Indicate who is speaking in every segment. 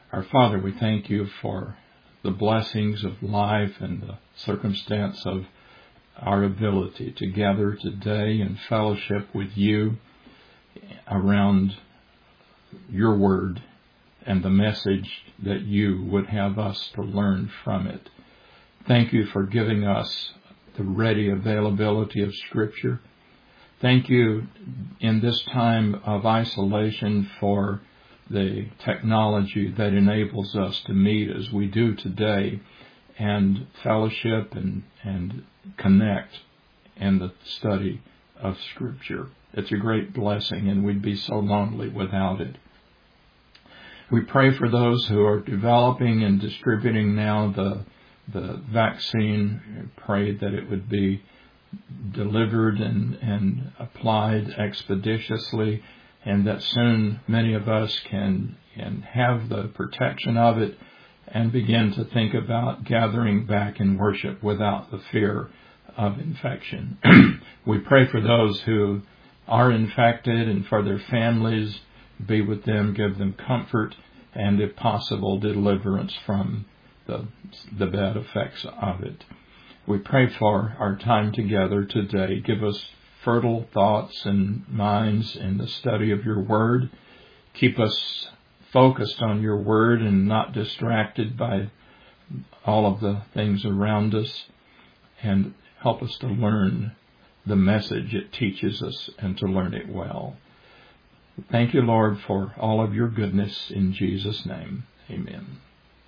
Speaker 1: Our Father, we thank you for the blessings of life and the circumstance of our ability to gather today in fellowship with you around your word and the message that you would have us to learn from it. Thank you for giving us the ready availability of Scripture. Thank you in this time of isolation for the technology that enables us to meet as we do today and fellowship and connect in the study of Scripture. It's a great blessing, and we'd be so lonely without it. We pray for those who are developing and distributing now the vaccine. Pray that it would be delivered and applied expeditiously, and that soon many of us can have the protection of it and begin to think about gathering back in worship without the fear of infection. We pray for those who are infected and for their families. Be with them, give them comfort, and if possible, deliverance from the bad effects of it. We pray for our time together today. Give us fertile thoughts and minds in the study of your word. Keep us focused on your word and not distracted by all of the things around us. And help us to learn the message it teaches us and to learn it well. Thank you, Lord, for all of your goodness. In Jesus' name, amen.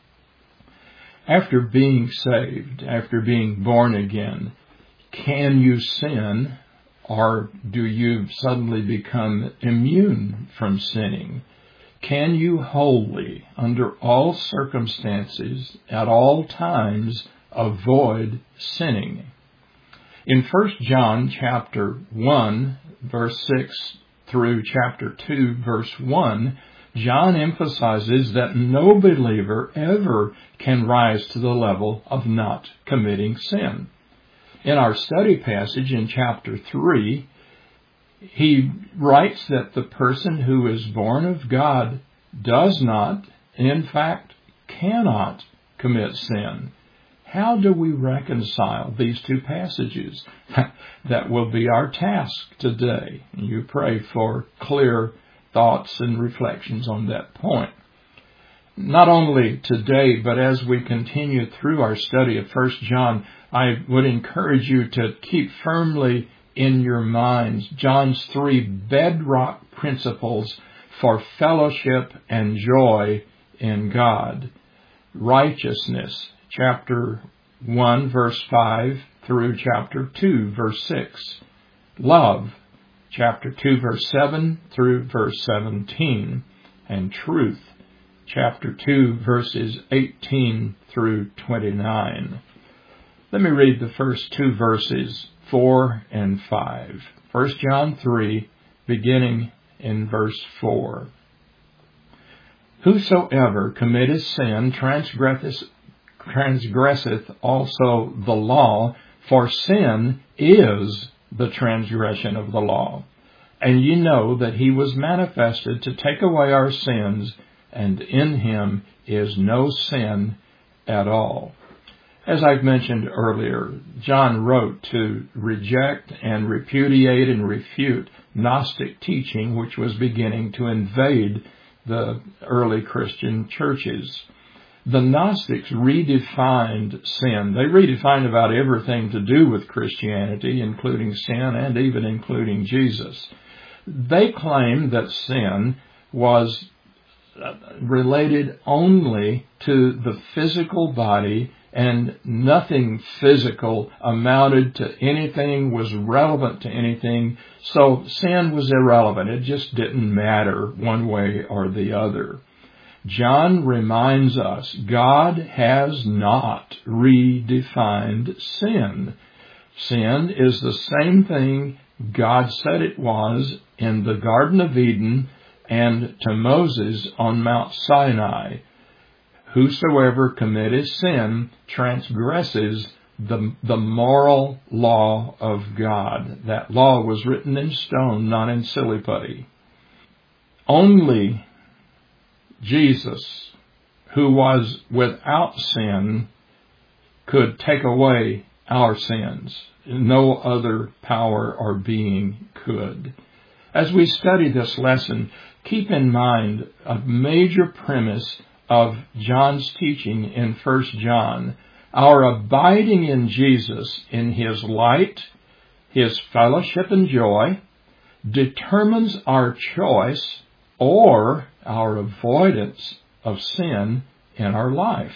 Speaker 1: After being saved, after being born again, can you sin, or do you suddenly become immune from sinning? Can you wholly, under all circumstances, at all times, avoid sinning? In 1 John chapter 1, verse 6 through chapter 2, verse 1, John emphasizes that no believer ever can rise to the level of not committing sin. In our study passage in chapter 3, he writes that the person who is born of God does not, in fact, cannot commit sin. How do we reconcile these two passages? That will be our task today. You pray for clear thoughts and reflections on that point. Not only today, but as we continue through our study of 1 John, I would encourage you to keep firmly in your minds John's 3 bedrock principles for fellowship and joy in God. Righteousness, chapter 1, verse 5 through chapter 2, verse 6. Love, chapter 2, verse 7 through verse 17. And truth, chapter 2, verses 18 through 29. Let me read the first 2 verses, 4 and 5. 1 John 3, beginning in verse 4. Whosoever committeth sin transgresseth also the law, for sin is the transgression of the law. And ye know that he was manifested to take away our sins, and in him is no sin at all. As I've mentioned earlier, John wrote to reject and repudiate and refute Gnostic teaching, which was beginning to invade the early Christian churches. The Gnostics redefined sin. They redefined about everything to do with Christianity, including sin and even including Jesus. They claimed that sin was related only to the physical body, and nothing physical amounted to anything, was relevant to anything. So sin was irrelevant. It just didn't matter one way or the other. John reminds us God has not redefined sin. Sin is the same thing God said it was in the Garden of Eden and to Moses on Mount Sinai. Whosoever committeth sin transgresses the moral law of God. That law was written in stone, not in silly putty. Only Jesus who was without sin, could take away our sins. No other power or being could. As we study this lesson, keep in mind a major premise of John's teaching in 1 John. Our abiding in Jesus, in His light, His fellowship and joy, determines our choice or our avoidance of sin in our life.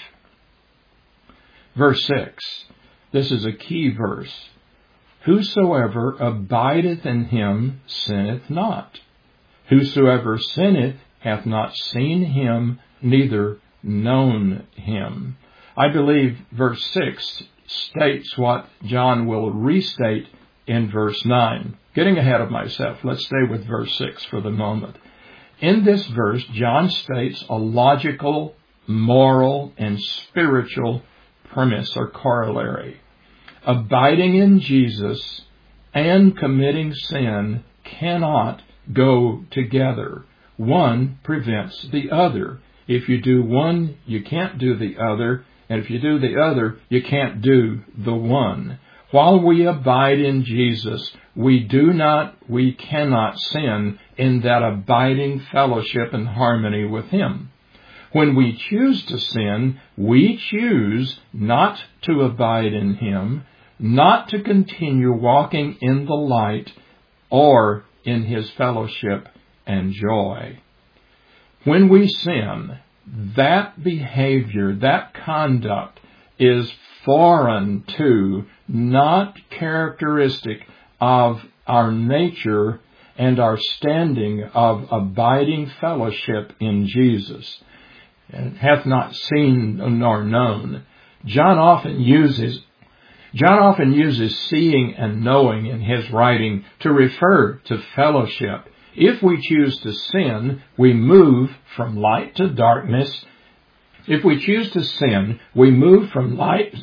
Speaker 1: Verse 6. This is a key verse. Whosoever abideth in Him sinneth not. Whosoever sinneth hath not seen Him, neither known Him. I believe verse 6 states what John will restate in verse 9. Getting ahead of myself, let's stay with verse 6 for the moment. In this verse, John states a logical, moral, and spiritual premise or corollary. Abiding in Jesus and committing sin cannot go together. One prevents the other. If you do one, you can't do the other. And if you do the other, you can't do the one. While we abide in Jesus, we cannot sin in that abiding fellowship and harmony with Him. When we choose to sin, we choose not to abide in Him, not to continue walking in the light or in His fellowship and joy. When we sin, that behavior, that conduct is foreign to, not characteristic of our nature and our standing of abiding fellowship in Jesus. And hath not seen nor known. John often uses seeing and knowing in his writing to refer to fellowship. If we choose to sin, we move from light to darkness. If we choose to sin, we move from light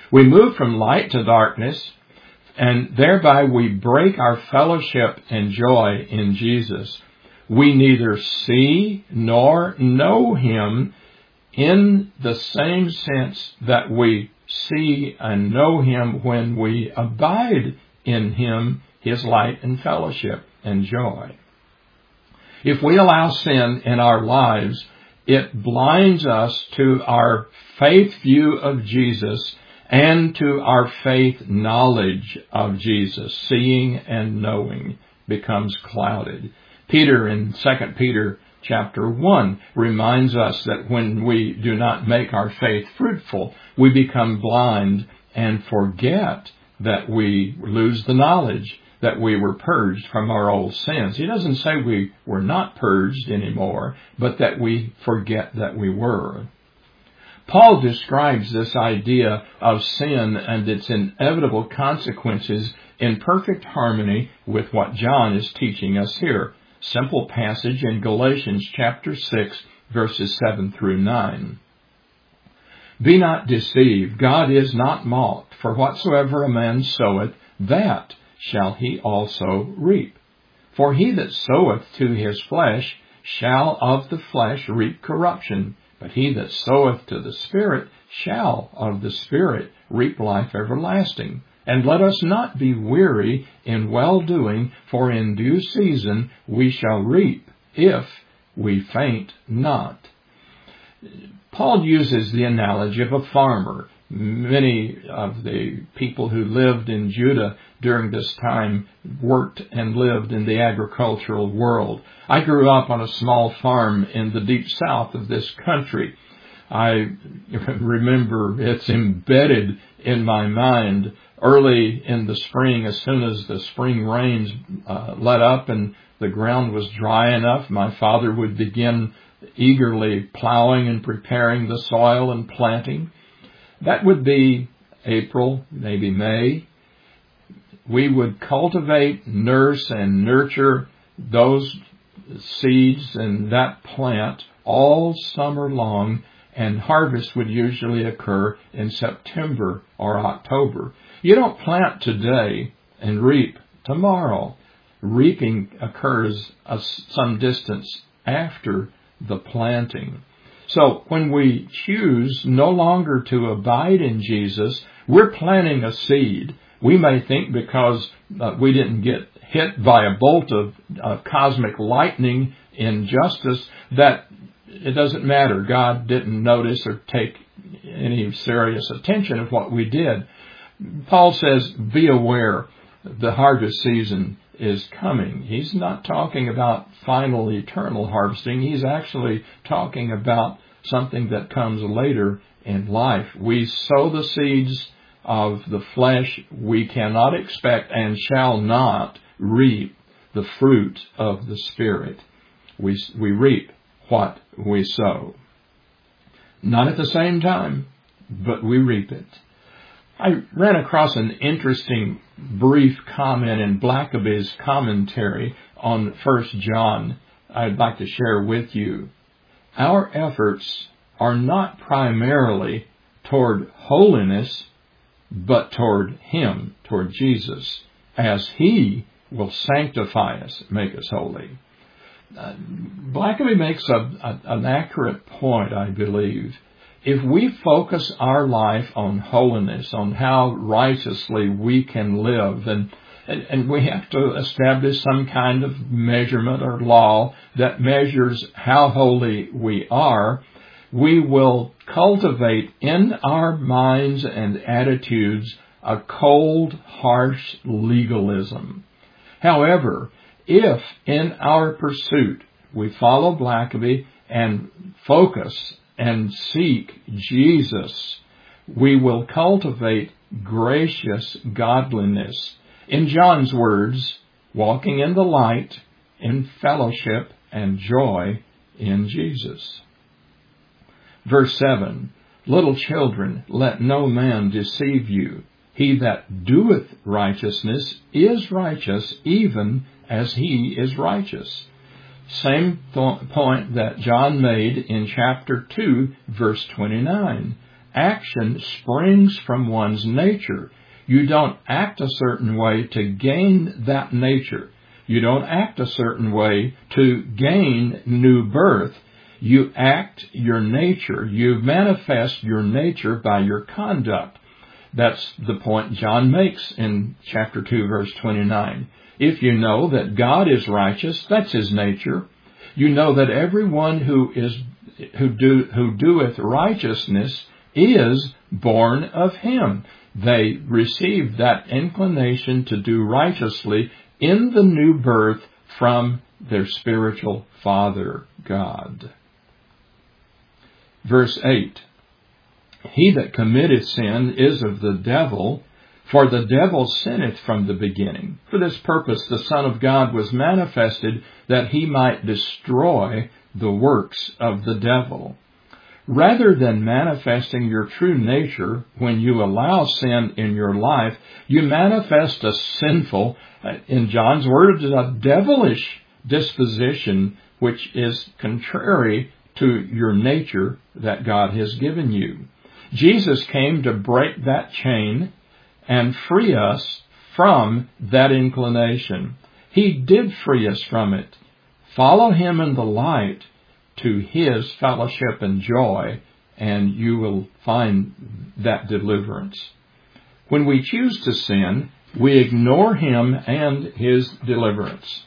Speaker 1: to darkness, and thereby we break our fellowship and joy in Jesus. We neither see nor know Him in the same sense that we see and know Him when we abide in Him, His light and fellowship and joy. If we allow sin in our lives, it blinds us to our faith view of Jesus and to our faith knowledge of Jesus. Seeing and knowing becomes clouded. Peter in 2 Peter chapter 1 reminds us that when we do not make our faith fruitful, we become blind and forget that we lose the knowledge that we were purged from our old sins. He doesn't say we were not purged anymore, but that we forget that we were. Paul describes this idea of sin and its inevitable consequences in perfect harmony with what John is teaching us here. Simple passage in Galatians chapter 6, verses 7 through 9. Be not deceived, God is not mocked, for whatsoever a man soweth, that shall he also reap. For he that soweth to his flesh shall of the flesh reap corruption, but he that soweth to the Spirit shall of the Spirit reap life everlasting. And let us not be weary in well-doing, for in due season we shall reap, if we faint not. Paul uses the analogy of a farmer. Many of the people who lived in Judah during this time worked and lived in the agricultural world. I grew up on a small farm in the deep south of this country. I remember it's embedded in my mind. Early in the spring, as soon as the spring rains let up and the ground was dry enough, my father would begin eagerly plowing and preparing the soil and planting. That would be April, maybe May. We would cultivate, nurse, and nurture those seeds and that plant all summer long, and harvest would usually occur in September or October. You don't plant today and reap tomorrow. Reaping occurs some distance after the planting. So when we choose no longer to abide in Jesus, we're planting a seed. We may think because we didn't get hit by a bolt of cosmic lightning in justice that it doesn't matter. God didn't notice or take any serious attention of what we did. Paul says, be aware, the harvest season is coming. He's not talking about final eternal harvesting. He's actually talking about something that comes later in life. We sow the seeds of the flesh. We cannot expect and shall not reap the fruit of the Spirit. We reap what we sow. Not at the same time, but we reap it. I ran across an interesting brief comment in Blackaby's commentary on 1 John I'd like to share with you. Our efforts are not primarily toward holiness, but toward Him, toward Jesus, as He will sanctify us, make us holy. Blackaby makes an accurate point, I believe. If we focus our life on holiness, on how righteously we can live, and we have to establish some kind of measurement or law that measures how holy we are, we will cultivate in our minds and attitudes a cold, harsh legalism. However, if in our pursuit we follow Blackaby and focus and seek Jesus, we will cultivate gracious godliness. In John's words, walking in the light, in fellowship and joy in Jesus. Verse 7, little children, let no man deceive you. He that doeth righteousness is righteous, even as he is righteous. Same point that John made in chapter 2, verse 29. Action springs from one's nature. You don't act a certain way to gain that nature. You don't act a certain way to gain new birth. You act your nature. You manifest your nature by your conduct. That's the point John makes in chapter 2, verse 29. If you know that God is righteous, that's His nature. You know that everyone who doeth righteousness is born of Him. They receive that inclination to do righteously in the new birth from their spiritual Father, God. Verse 8, he that committeth sin is of the devil, for the devil sinneth from the beginning. For this purpose the Son of God was manifested, that He might destroy the works of the devil. Rather than manifesting your true nature when you allow sin in your life, you manifest a sinful, in John's words, a devilish disposition, which is contrary to your nature that God has given you. Jesus came to break that chain and free us from that inclination. He did free us from it. Follow Him in the light to His fellowship and joy, and you will find that deliverance. When we choose to sin, we ignore Him and His deliverance.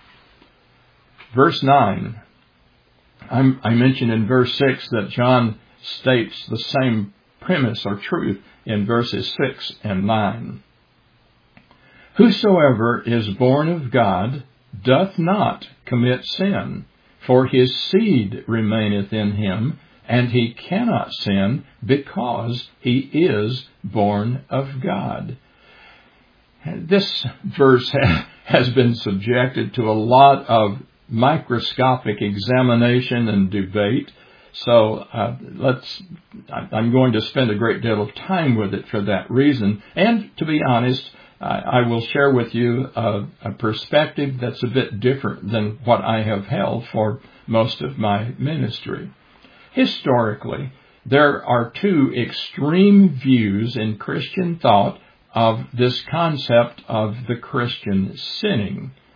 Speaker 1: Verse 9. I mentioned in verse 6 that John states the same premise or truth in verses 6 and 9. Whosoever is born of God doth not commit sin, for his seed remaineth in him, and he cannot sin because he is born of God. This verse has been subjected to a lot of microscopic examination and debate. So I'm going to spend a great deal of time with it for that reason. And to be honest, I will share with you a perspective that's a bit different than what I have held for most of my ministry. Historically, there are two extreme views in Christian thought of this concept of the Christian sinning.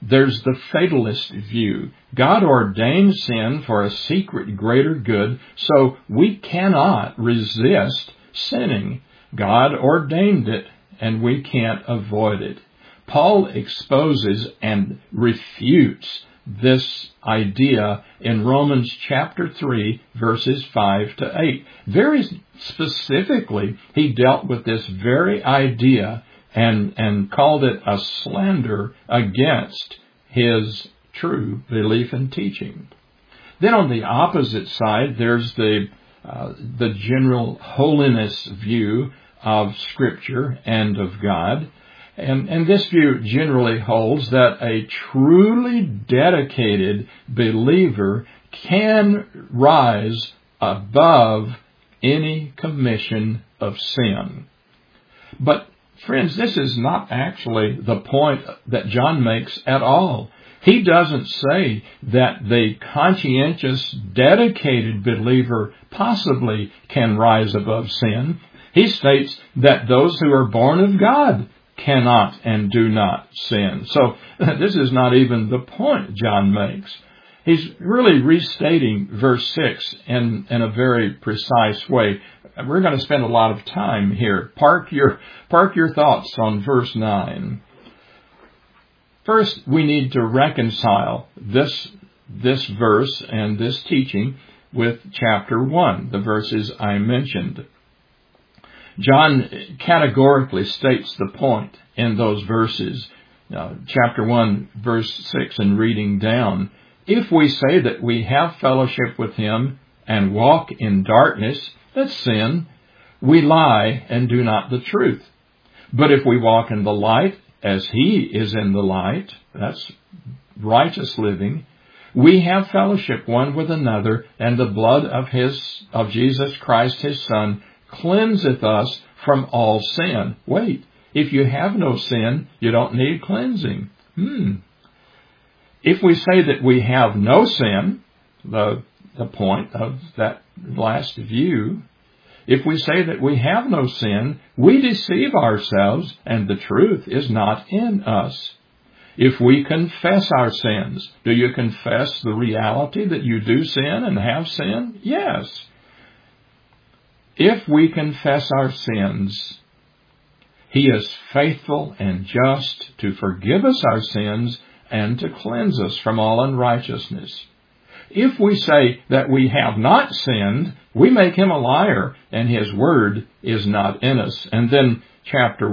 Speaker 1: There's the fatalist view. God ordained sin for a secret greater good, so we cannot resist sinning. God ordained it, and we can't avoid it. Paul exposes and refutes this idea in Romans chapter 3, verses 5 to 8. Very specifically, he dealt with this very idea and called it a slander against his true belief and teaching. Then on the opposite side, there's the general holiness view of Scripture and of God. And this view generally holds that a truly dedicated believer can rise above any commission of sin. But friends, this is not actually the point that John makes at all. He doesn't say that the conscientious, dedicated believer possibly can rise above sin. He states that those who are born of God cannot and do not sin. So this is not even the point John makes. He's really restating verse 6 in a very precise way. We're going to spend a lot of time here. Park your thoughts on verse 9. First, we need to reconcile this verse and this teaching with chapter 1, the verses I mentioned. John categorically states the point in those verses. Chapter 1, verse 6, and reading down, if we say that we have fellowship with him and walk in darkness, that's sin, we lie and do not the truth. But if we walk in the light, as he is in the light, that's righteous living, we have fellowship one with another, and the blood of Jesus Christ his Son cleanseth us from all sin. Wait, if you have no sin, you don't need cleansing. If we say that we have no sin, the point of that last view, if we say that we have no sin, we deceive ourselves, and the truth is not in us. If we confess our sins, do you confess the reality that you do sin and have sin? Yes. If we confess our sins, he is faithful and just to forgive us our sins and to cleanse us from all unrighteousness. If we say that we have not sinned, we make him a liar, and his word is not in us. And then chapter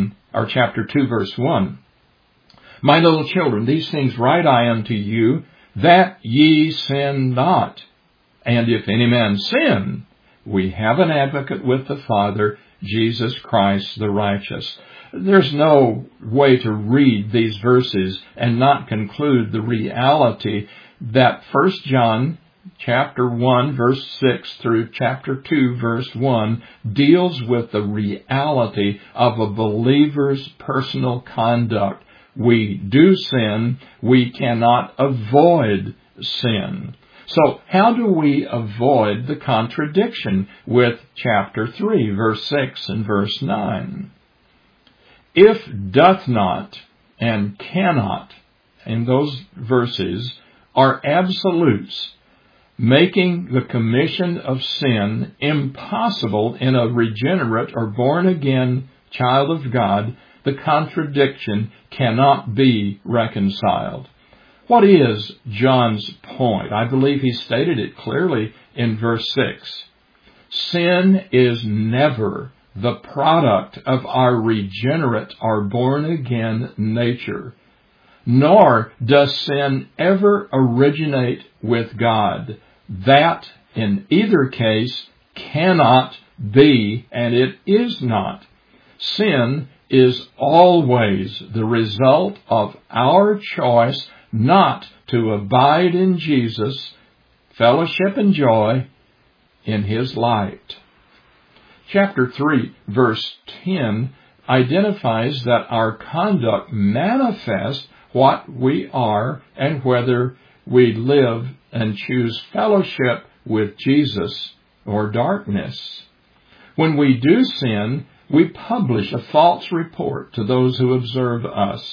Speaker 1: 2, verse 1. My little children, these things write I unto you, that ye sin not. And if any man sin, we have an advocate with the Father, Jesus Christ the righteous. There's no way to read these verses and not conclude the reality that 1 John chapter 1 verse 6 through chapter 2 verse 1 deals with the reality of a believer's personal conduct. We do sin. We cannot avoid sin. So how do we avoid the contradiction with chapter 3, verse 6 and verse 9? If doth not and cannot, in those verses, are absolutes, making the commission of sin impossible in a regenerate or born-again child of God, the contradiction cannot be reconciled. What is John's point? I believe he stated it clearly in verse 6. Sin is never the product of our regenerate or born-again nature, nor does sin ever originate with God. That, in either case, cannot be, and it is not. Sin is always the result of our choice not to abide in Jesus, fellowship and joy in his light. Chapter 3, verse 10 identifies that our conduct manifests what we are and whether we live and choose fellowship with Jesus or darkness. When we do sin, we publish a false report to those who observe us.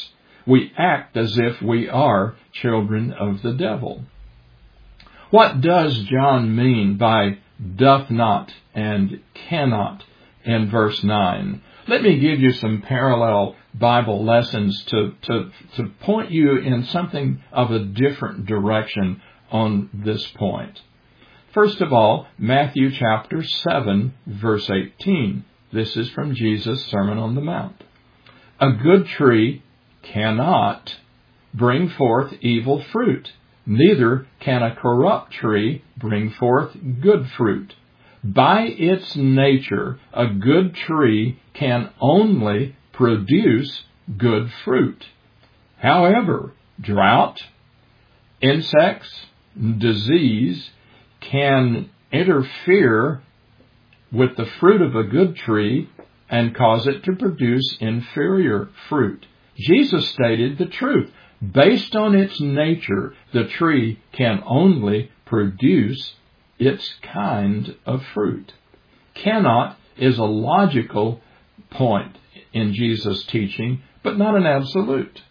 Speaker 1: we act as if we are children of the devil. What does John mean by doth not and cannot in verse 9? Let me give you some parallel Bible lessons to point you in something of a different direction on this point. First of all, Matthew chapter 7, verse 18. This is from Jesus' Sermon on the Mount. A good tree cannot bring forth evil fruit, neither can a corrupt tree bring forth good fruit. By its nature, a good tree can only produce good fruit. However, drought, insects, disease can interfere with the fruit of a good tree and cause it to produce inferior fruit. Jesus stated the truth. Based on its nature, the tree can only produce its kind of fruit. Cannot is a logical point in Jesus' teaching, but not an absolute.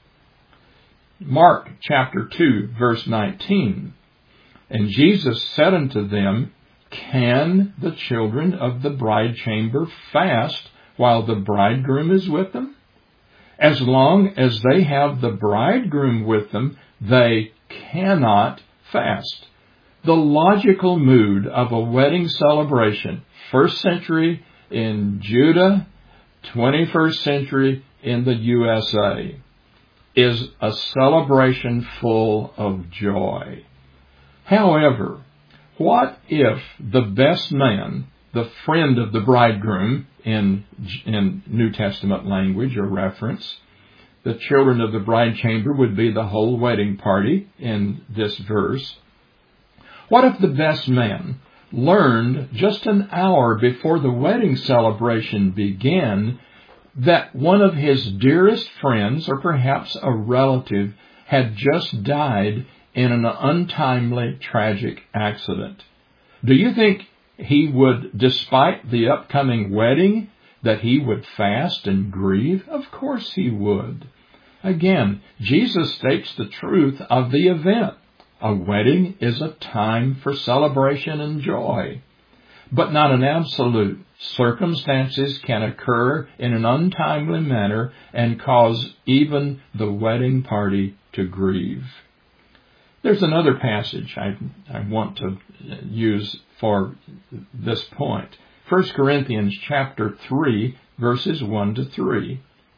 Speaker 1: Mark chapter 2, verse 19. And Jesus said unto them, Can the children of the bride chamber fast while the bridegroom is with them? As long as they have the bridegroom with them, they cannot fast. The logical mood of a wedding celebration, 1st century in Judah, 21st century in the USA, is a celebration full of joy. However, what if the best man, the friend of the bridegroom in New Testament language or reference, the children of the bride chamber would be the whole wedding party in this verse. What if the best man learned just an hour before the wedding celebration began that one of his dearest friends, or perhaps a relative, had just died in an untimely, tragic accident? Do you think he would, despite the upcoming wedding, that he would fast and grieve? Of course he would. Again, Jesus states the truth of the event. A wedding is a time for celebration and joy, but not an absolute. Circumstances can occur in an untimely manner and cause even the wedding party to grieve. There's another passage I want to use for this point. 1 Corinthians chapter 3, verses 1 to 3.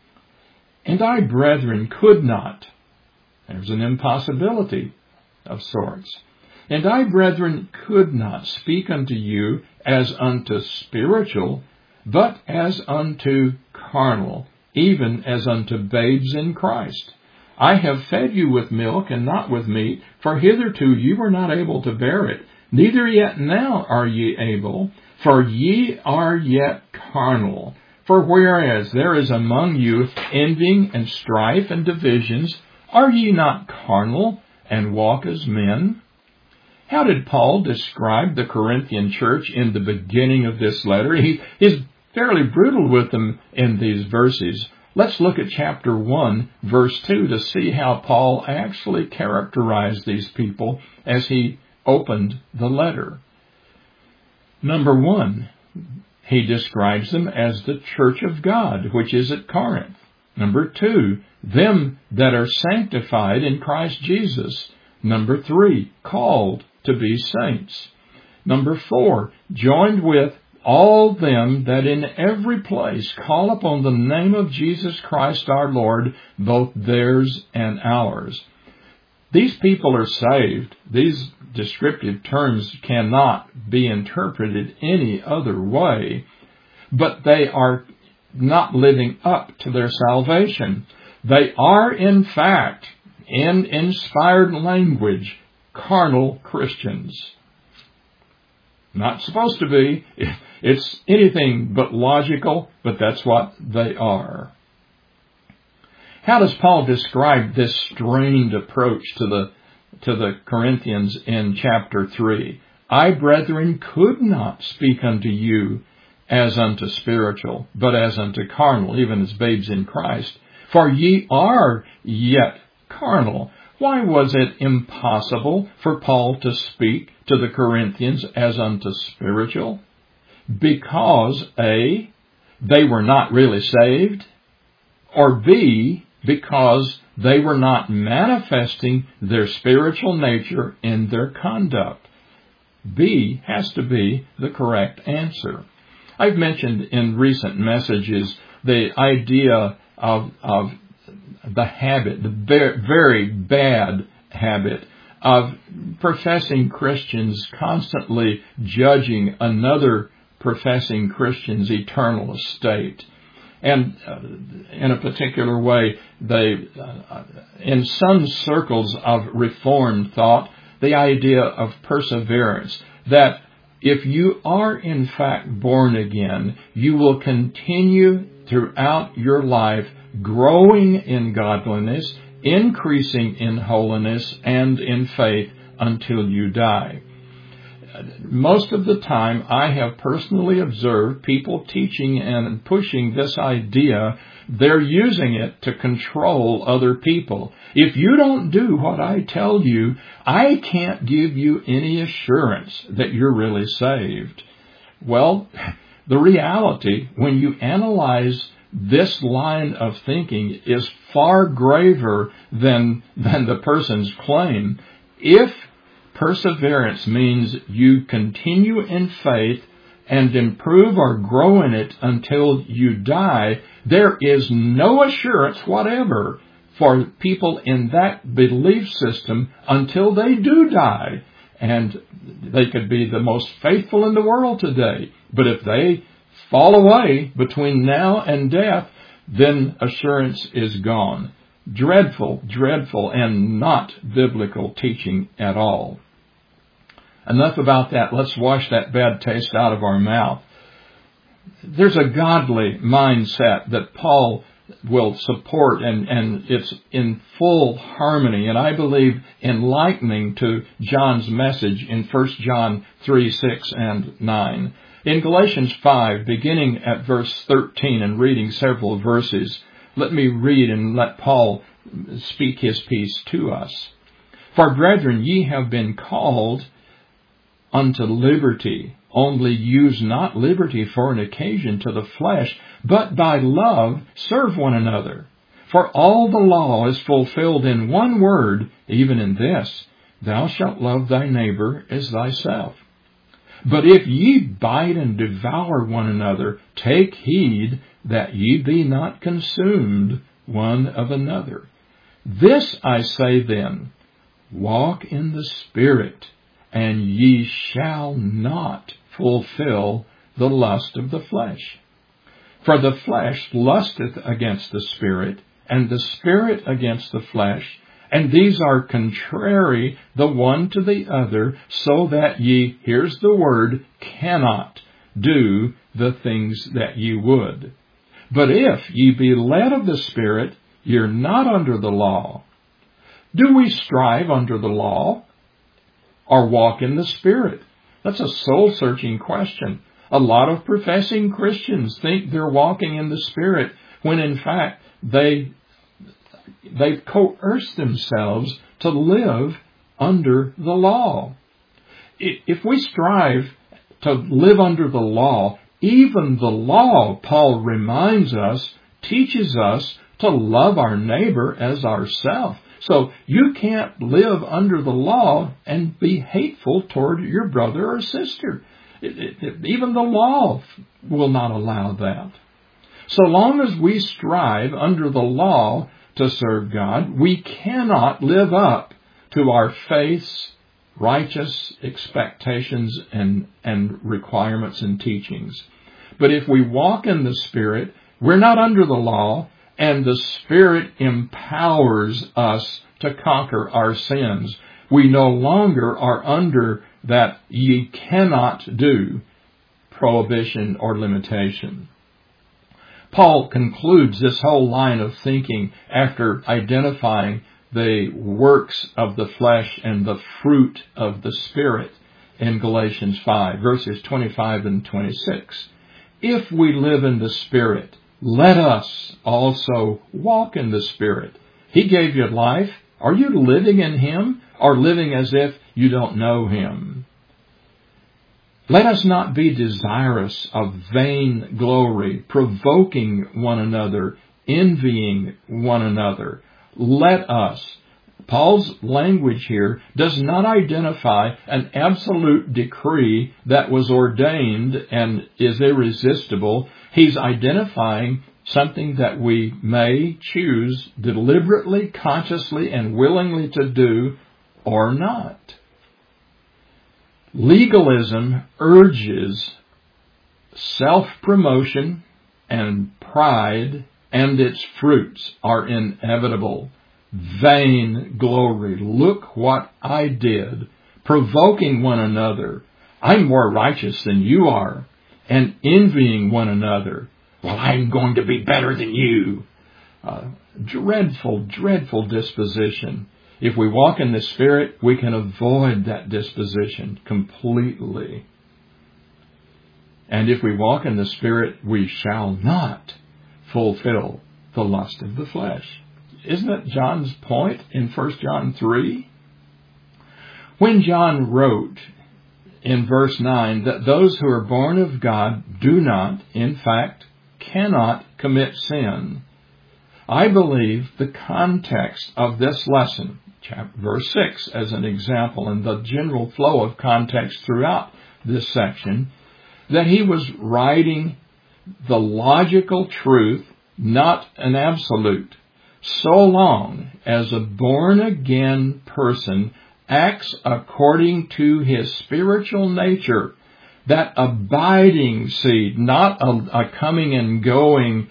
Speaker 1: And I, brethren, could not. There's an impossibility of sorts. And I, brethren, could not speak unto you as unto spiritual, but as unto carnal, even as unto babes in Christ. I have fed you with milk and not with meat, for hitherto ye were not able to bear it, neither yet now are ye able, for ye are yet carnal. For whereas there is among you envying and strife and divisions, are ye not carnal and walk as men? How did Paul describe the Corinthian church in the beginning of this letter? He is fairly brutal with them in these verses. Let's look at chapter 1, verse 2 to see how Paul actually characterized these people as he opened the letter. Number 1, he describes them as the church of God, which is at Corinth. Number 2, them that are sanctified in Christ Jesus. Number 3, called to be saints. Number 4, joined with all them that in every place call upon the name of Jesus Christ our Lord, both theirs and ours. These people are saved. These descriptive terms cannot be interpreted any other way, but they are not living up to their salvation. They are, in fact, in inspired language, carnal Christians. Not supposed to be. It's anything but logical, but that's what they are. How does Paul describe this strained approach to the Corinthians in chapter 3? I, brethren, could not speak unto you as unto spiritual, but as unto carnal, even as babes in Christ. For ye are yet carnal. Why was it impossible for Paul to speak to the Corinthians as unto spiritual? Because A, they were not really saved, or B, because they were not manifesting their spiritual nature in their conduct. B has to be the correct answer. I've mentioned in recent messages the idea of the habit, the very bad habit of professing Christians constantly judging another professing Christian's eternal estate. And in a particular way, in some circles of Reformed thought, the idea of perseverance, that if you are in fact born again, you will continue throughout your life growing in godliness, increasing in holiness and in faith until you die. Most of the time, I have personally observed people teaching and pushing this idea. They're using it to control other people. If you don't do what I tell you, I can't give you any assurance that you're really saved. Well, the reality, when you analyze this line of thinking, is far graver than the person's claim. If perseverance means you continue in faith and improve or grow in it until you die, there is no assurance whatever for people in that belief system until they do die. And they could be the most faithful in the world today. But if they fall away between now and death, then assurance is gone. Dreadful, and not biblical teaching at all. Enough about that. Let's wash that bad taste out of our mouth. There's a godly mindset that Paul will support, and it's in full harmony, and I believe enlightening to John's message in 1 John 3, 6, and 9. In Galatians 5, beginning at verse 13 and reading several verses, let me read and let Paul speak his piece to us. For brethren, ye have been called unto liberty. Only use not liberty for an occasion to the flesh, but by love serve one another. For all the law is fulfilled in one word, even in this, thou shalt love thy neighbor as thyself. But if ye bite and devour one another, take heed that ye be not consumed one of another. This I say then, walk in the Spirit, and ye shall not fulfill the lust of the flesh. For the flesh lusteth against the Spirit, and the Spirit against the flesh, and these are contrary the one to the other, so that ye, here's the word, cannot do the things that ye would. But if ye be led of the Spirit, you're not under the law. Do we strive under the law, or walk in the Spirit? That's a soul-searching question. A lot of professing Christians think they're walking in the Spirit, when in fact they've coerced themselves to live under the law. If we strive to live under the law, even the law, Paul reminds us, teaches us to love our neighbor as ourselves. So you can't live under the law and be hateful toward your brother or sister. Even the law will not allow that. So long as we strive under the law to serve God, we cannot live up to our faith's righteous expectations and requirements and teachings. But if we walk in the Spirit, we're not under the law, and the Spirit empowers us to conquer our sins. We no longer are under that ye cannot do prohibition or limitation. Paul concludes this whole line of thinking after identifying the works of the flesh and the fruit of the Spirit in Galatians 5, verses 25 and 26. If we live in the Spirit, let us also walk in the Spirit. He gave you life. Are you living in Him or living as if you don't know Him? Let us not be desirous of vain glory, provoking one another, envying one another. Let us. Paul's language here does not identify an absolute decree that was ordained and is irresistible. He's identifying something that we may choose deliberately, consciously, and willingly to do or not. Legalism urges self-promotion and pride, and its fruits are inevitable. Vain glory. Look what I did. Provoking one another. I'm more righteous than you are. And envying one another. Well, I'm going to be better than you. Dreadful, dreadful disposition. If we walk in the Spirit, we can avoid that disposition completely. And if we walk in the Spirit, we shall not fulfill the lust of the flesh. Isn't that John's point in 1 John 3? When John wrote in verse 9 that those who are born of God do not, in fact, cannot commit sin, I believe the context of this lesson, verse 6 as an example, and the general flow of context throughout this section, that he was writing the logical truth, not an absolute. So long as a born-again person acts according to his spiritual nature, that abiding seed, not a coming and going,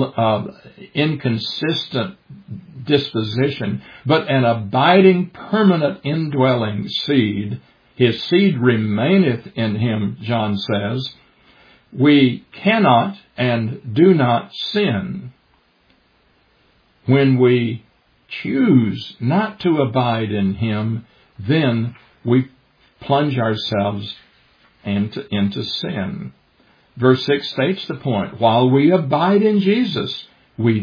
Speaker 1: inconsistent disposition, but an abiding, permanent, indwelling seed, his seed remaineth in him, John says, we cannot and do not sin. When we choose not to abide in Him, then we plunge ourselves into sin. Verse 6 states the point. While we abide in Jesus, we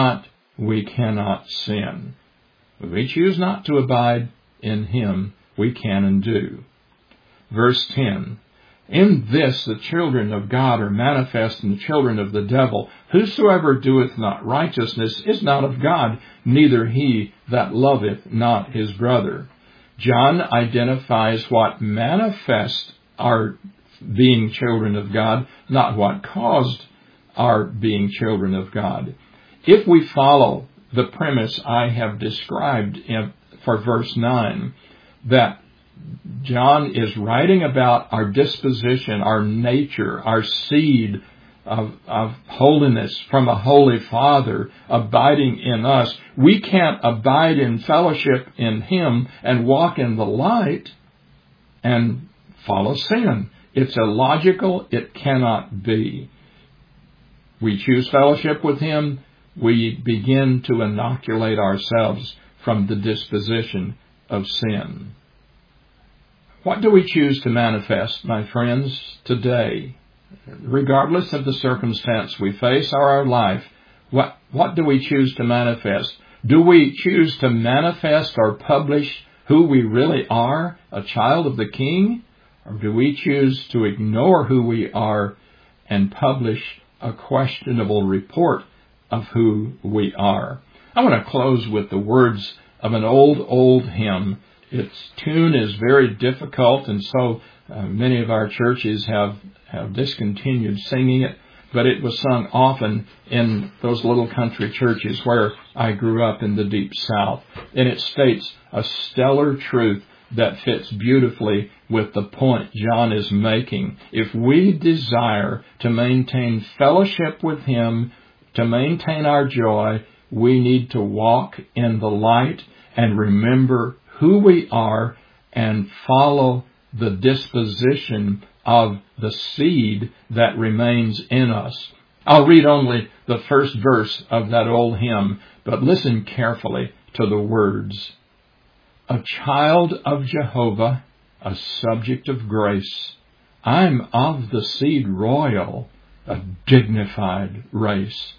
Speaker 1: cannot sin. If we choose not to abide in Him, we can and do. Verse 10. In this the children of God are manifest and the children of the devil. Whosoever doeth not righteousness is not of God, neither he that loveth not his brother. John identifies what manifests our being children of God, not what caused our being children of God. If we follow the premise I have described for verse 9, that John is writing about our disposition, our nature, our seed of holiness from a holy Father abiding in us. We can't abide in fellowship in Him and walk in the light and follow sin. It's illogical. It cannot be. We choose fellowship with Him. We begin to inoculate ourselves from the disposition of sin. What do we choose to manifest, my friends, today? Regardless of the circumstance we face or our life, what do we choose to manifest? Do we choose to manifest or publish who we really are, a child of the King? Or do we choose to ignore who we are and publish a questionable report of who we are? I want to close with the words of an old hymn. Its tune is very difficult, and so many of our churches have discontinued singing it, but it was sung often in those little country churches where I grew up in the Deep South. And it states a stellar truth that fits beautifully with the point John is making. If we desire to maintain fellowship with Him, to maintain our joy, we need to walk in the light and remember who we are and follow the disposition of the seed that remains in us. I'll read only the first verse of that old hymn, but listen carefully to the words. A child of Jehovah, a subject of grace, I'm of the seed royal, a dignified race.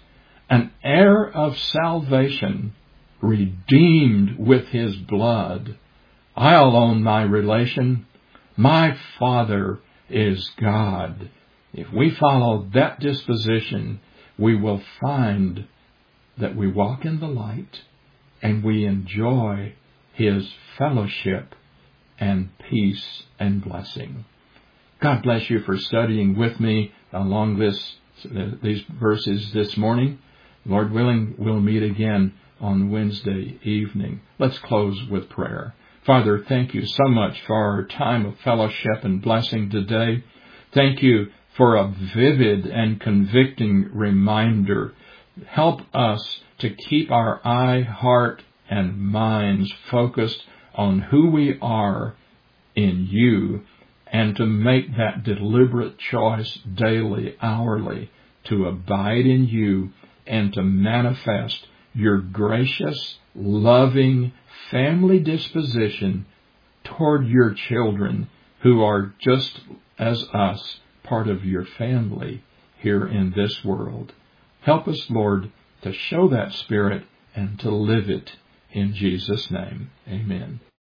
Speaker 1: an heir of salvation, redeemed with his blood. I'll own my relation. My Father is God. If we follow that disposition, we will find that we walk in the light and we enjoy his fellowship and peace and blessing. God bless you for studying with me along these verses this morning. Lord willing, we'll meet again on Wednesday evening. Let's close with prayer. Father, thank you so much for our time of fellowship and blessing today. Thank you for a vivid and convicting reminder. Help us to keep our eye, heart, and minds focused on who we are in you, and to make that deliberate choice daily, hourly, to abide in you and to manifest your gracious, loving, family disposition toward your children who are just as us, part of your family here in this world. Help us, Lord, to show that spirit and to live it. In Jesus' name, amen.